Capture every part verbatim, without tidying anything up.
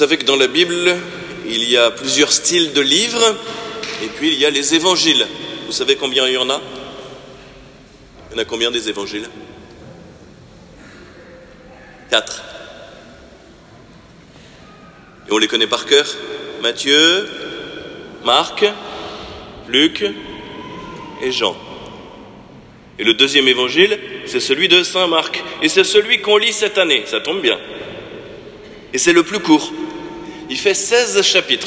savez que dans la Bible, il y a plusieurs styles de livres, et puis il y a les évangiles. Vous savez combien il y en a? Il y en a combien des évangiles? Quatre. Et on les connaît par cœur. Matthieu, Marc, Luc et Jean. Et le deuxième évangile, c'est celui de Saint Marc. Et c'est celui qu'on lit cette année, ça tombe bien. Et c'est le plus court. Il fait seize chapitres.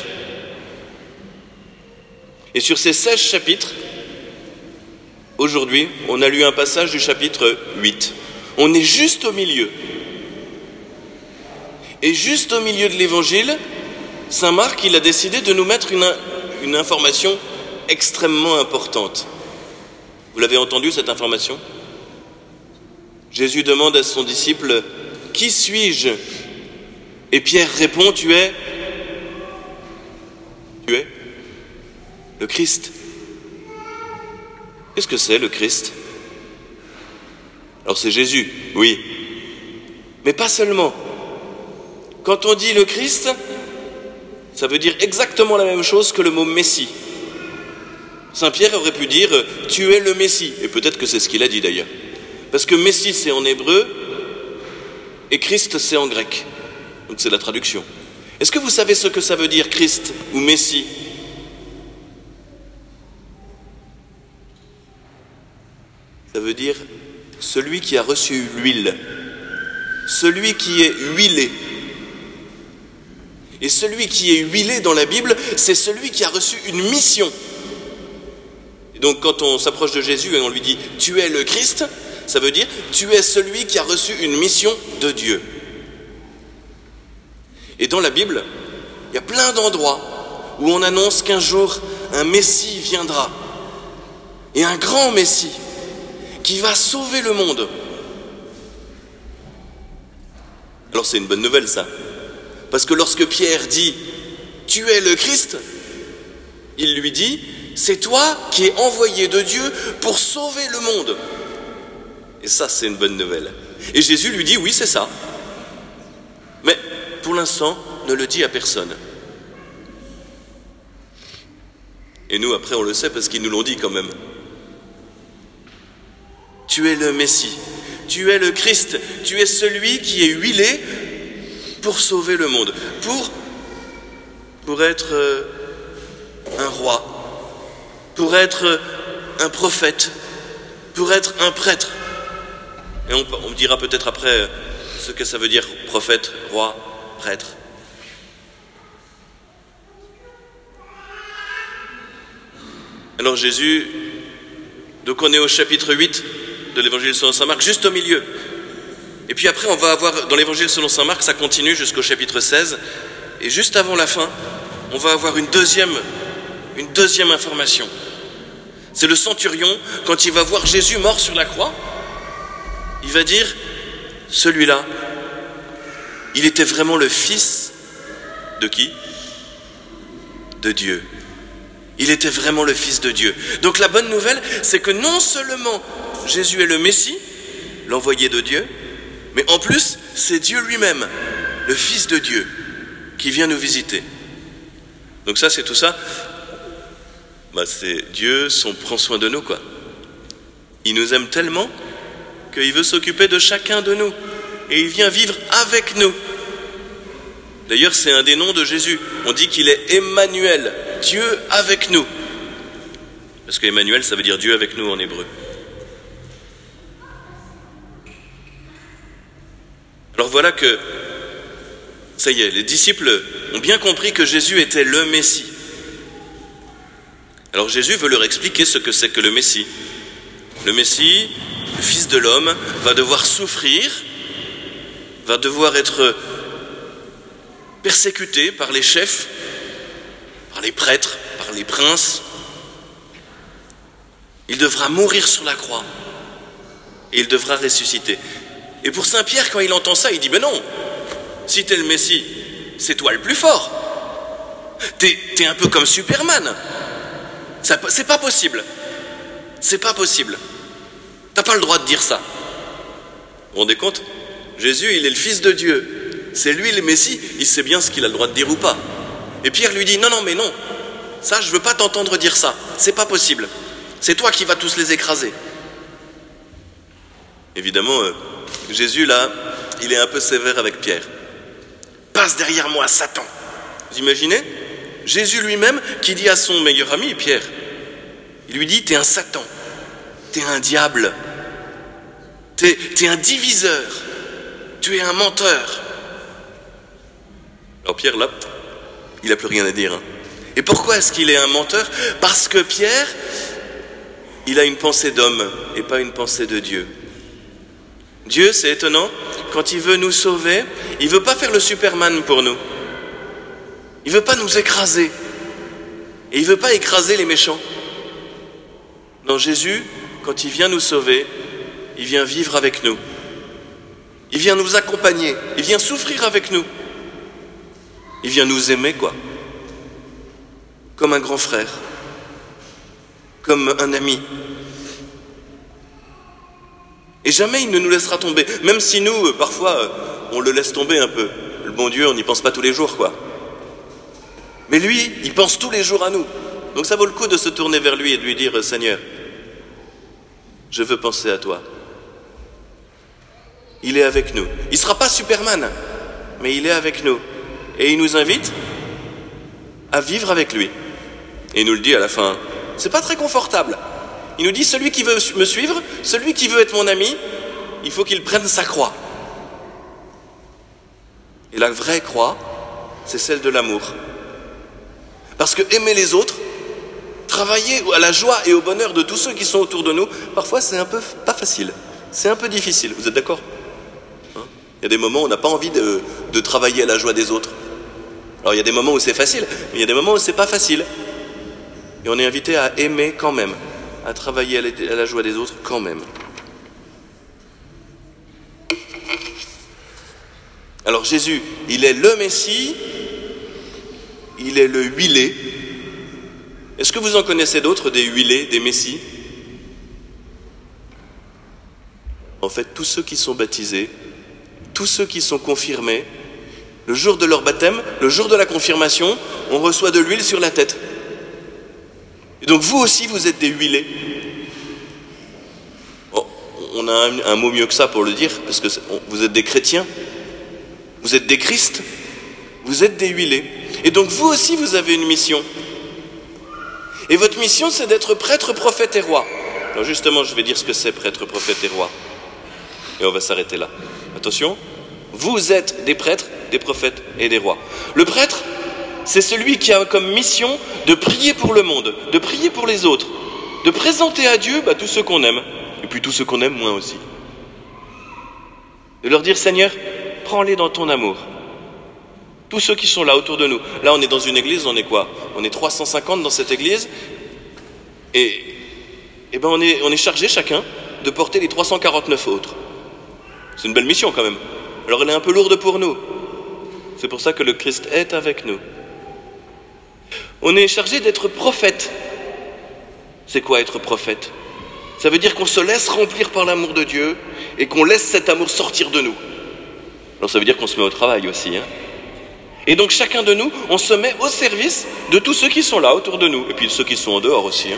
Et sur ces seize chapitres, aujourd'hui, on a lu un passage du chapitre huit. On est juste au milieu. Et juste au milieu de l'évangile, Saint Marc, il a décidé de nous mettre une, une information extrêmement importante. Vous l'avez entendu, cette information? Jésus demande à son disciple, « Qui suis-je » Et Pierre répond, « Tu es... Tu es le Christ. » Qu'est-ce que c'est, le Christ? Alors c'est Jésus, oui. Mais pas seulement. Quand on dit le Christ, ça veut dire exactement la même chose que le mot Messie. Saint Pierre aurait pu dire « Tu es le Messie ». Et peut-être que c'est ce qu'il a dit d'ailleurs. Parce que Messie c'est en hébreu et Christ c'est en grec. Donc c'est la traduction. Est-ce que vous savez ce que ça veut dire Christ ou Messie? Ça veut dire celui qui a reçu l'huile. Celui qui est huilé. Et celui qui est huilé dans la Bible, c'est celui qui a reçu une mission. Et donc quand on s'approche de Jésus et on lui dit « Tu es le Christ », ça veut dire « Tu es celui qui a reçu une mission de Dieu ». Et dans la Bible, il y a plein d'endroits où on annonce qu'un jour, un Messie viendra. Et un grand Messie qui va sauver le monde. Alors c'est une bonne nouvelle ça. Parce que lorsque Pierre dit « Tu es le Christ », il lui dit « C'est toi qui es envoyé de Dieu pour sauver le monde ». Et ça, c'est une bonne nouvelle. Et Jésus lui dit « Oui, c'est ça. Mais pour l'instant, ne le dis à personne. » Et nous, après, on le sait parce qu'ils nous l'ont dit quand même. Tu es le Messie, tu es le Christ, tu es celui qui est huilé pour sauver le monde, pour, pour être euh, un roi, pour être un prophète, pour être un prêtre. Et on, on me dira peut-être après ce que ça veut dire prophète, roi, prêtre. Alors Jésus, donc on est au chapitre huit de l'évangile selon saint Marc, juste au milieu. Et puis après on va avoir, dans l'évangile selon saint Marc, ça continue jusqu'au chapitre seize, et juste avant la fin, on va avoir une deuxième, une deuxième information. C'est le centurion, quand il va voir Jésus mort sur la croix, il va dire, celui-là, il était vraiment le fils de qui? De Dieu. Il était vraiment le fils de Dieu. Donc la bonne nouvelle, c'est que non seulement Jésus est le Messie, l'envoyé de Dieu, mais en plus, c'est Dieu lui-même, le Fils de Dieu, qui vient nous visiter. Donc ça, c'est tout ça. Bah, c'est Dieu, on prend soin de nous, quoi. Il nous aime tellement qu'il veut s'occuper de chacun de nous. Et il vient vivre avec nous. D'ailleurs, c'est un des noms de Jésus. On dit qu'il est Emmanuel, Dieu avec nous. Parce que Emmanuel, ça veut dire Dieu avec nous en hébreu. Alors voilà que, ça y est, les disciples ont bien compris que Jésus était le Messie. Alors Jésus veut leur expliquer ce que c'est que le Messie. Le Messie, le Fils de l'homme, va devoir souffrir, va devoir être persécuté par les chefs, par les prêtres, par les princes. Il devra mourir sur la croix et il devra ressusciter. Et pour Saint Pierre, quand il entend ça, il dit « Ben non, si t'es le Messie, c'est toi le plus fort. T'es, t'es un peu comme Superman. Ça, c'est pas possible. C'est pas possible. T'as pas le droit de dire ça. » Vous vous rendez compte? Jésus, il est le Fils de Dieu. c'est lui le Messie, il sait bien ce qu'il a le droit de dire ou pas. Et Pierre lui dit, non, non, mais non, ça, je veux pas t'entendre dire ça, c'est pas possible. C'est toi qui vas tous les écraser. Évidemment, euh, Jésus, là, il est un peu sévère avec Pierre. Passe derrière moi, Satan. Vous imaginez ? Jésus lui-même qui dit à son meilleur ami, Pierre, il lui dit, t'es un Satan, t'es un diable, t'es, t'es un diviseur, tu es un menteur. Alors Pierre, là, il n'a plus rien à dire. Hein. Et pourquoi est-ce qu'il est un menteur ? Parce que Pierre, il a une pensée d'homme et pas une pensée de Dieu. Dieu, c'est étonnant, quand il veut nous sauver, il ne veut pas faire le Superman pour nous. Il ne veut pas nous écraser. Et il ne veut pas écraser les méchants. Non, Jésus, quand il vient nous sauver, il vient vivre avec nous. Il vient nous accompagner. Il vient souffrir avec nous. Il vient nous aimer, quoi. Comme un grand frère. Comme un ami. Et jamais il ne nous laissera tomber. Même si nous, parfois, on le laisse tomber un peu. Le bon Dieu, on n'y pense pas tous les jours, quoi. Mais lui, il pense tous les jours à nous. Donc ça vaut le coup de se tourner vers lui et de lui dire, Seigneur, je veux penser à toi. Il est avec nous. Il ne sera pas Superman, mais il est avec nous. Et il nous invite à vivre avec lui. Et il nous le dit à la fin. C'est pas très confortable. Il nous dit, celui qui veut me suivre, celui qui veut être mon ami, il faut qu'il prenne sa croix. Et la vraie croix, c'est celle de l'amour. Parce que aimer les autres, travailler à la joie et au bonheur de tous ceux qui sont autour de nous, parfois c'est un peu pas facile, c'est un peu difficile. Vous êtes d'accord ? Hein ? Il y a des moments où on n'a pas envie de, de travailler à la joie des autres. Alors il y a des moments où c'est facile, mais il y a des moments où c'est pas facile. Et on est invité à aimer quand même, à travailler à la joie des autres quand même. Alors Jésus, il est le Messie, il est le huilé. Est-ce que vous en connaissez d'autres, des huilés, des Messies ? En fait, tous ceux qui sont baptisés, tous ceux qui sont confirmés, le jour de leur baptême, le jour de la confirmation, on reçoit de l'huile sur la tête. Et donc vous aussi, vous êtes des huilés. Oh, on a un, un mot mieux que ça pour le dire, parce que on, vous êtes des chrétiens, vous êtes des Christ, vous êtes des huilés. Et donc vous aussi, vous avez une mission. Et votre mission, c'est d'être prêtre, prophète et roi. Alors justement, je vais dire ce que c'est prêtre, prophète et roi. Et on va s'arrêter là. Attention, vous êtes des prêtres, des prophètes et des rois. Le prêtre, c'est celui qui a comme mission de prier pour le monde, de prier pour les autres, de présenter à Dieu bah, tous ceux qu'on aime, et puis tous ceux qu'on aime moins aussi. De leur dire, Seigneur, prends-les dans ton amour. Tous ceux qui sont là autour de nous. Là, on est dans une église, on est quoi ? On est trois cent cinquante dans cette église, et, et ben on est, on est chargé chacun de porter les trois cent quarante-neuf autres. C'est une belle mission quand même. Alors elle est un peu lourde pour nous. C'est pour ça que le Christ est avec nous. On est chargé d'être prophète. C'est quoi être prophète ? Ça veut dire qu'on se laisse remplir par l'amour de Dieu et qu'on laisse cet amour sortir de nous. Alors ça veut dire qu'on se met au travail aussi. Hein ? Et donc chacun de nous, on se met au service de tous ceux qui sont là autour de nous. Et puis ceux qui sont en dehors aussi. Hein ?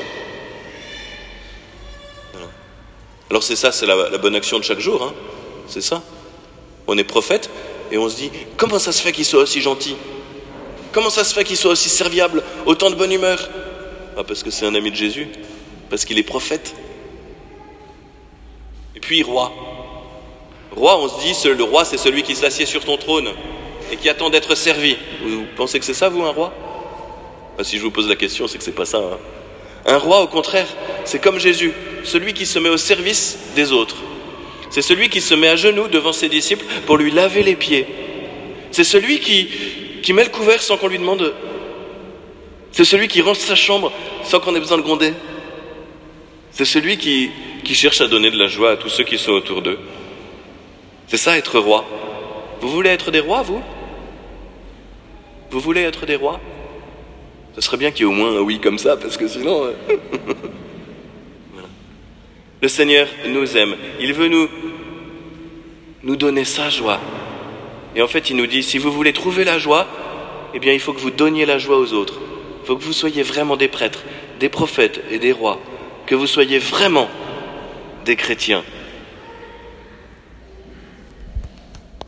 Voilà. Alors c'est ça, c'est la, la bonne action de chaque jour. Hein ? C'est ça. On est prophète et on se dit, comment ça se fait qu'il soit aussi gentil ? Comment ça se fait qu'il soit aussi serviable, autant de bonne humeur ? Ah, parce que c'est un ami de Jésus, parce qu'il est prophète. Et puis roi. Roi, on se dit, le roi c'est celui qui s'assied sur ton trône et qui attend d'être servi. Vous pensez que c'est ça, vous, un roi ? Ah, si je vous pose la question, c'est que c'est pas ça. Hein. Un roi, au contraire, c'est comme Jésus, celui qui se met au service des autres. C'est celui qui se met à genoux devant ses disciples pour lui laver les pieds. C'est celui qui, qui met le couvert sans qu'on lui demande. C'est celui qui range sa chambre sans qu'on ait besoin de gronder. C'est celui qui, qui cherche à donner de la joie à tous ceux qui sont autour d'eux. C'est ça, être roi. Vous voulez être des rois, vous ? Vous voulez être des rois ? Ce serait bien qu'il y ait au moins un oui comme ça, parce que sinon... Voilà. Le Seigneur nous aime. Il veut nous, nous donner sa joie. Et en fait, il nous dit, si vous voulez trouver la joie, eh bien, il faut que vous donniez la joie aux autres. Il faut que vous soyez vraiment des prêtres, des prophètes et des rois, que vous soyez vraiment des chrétiens.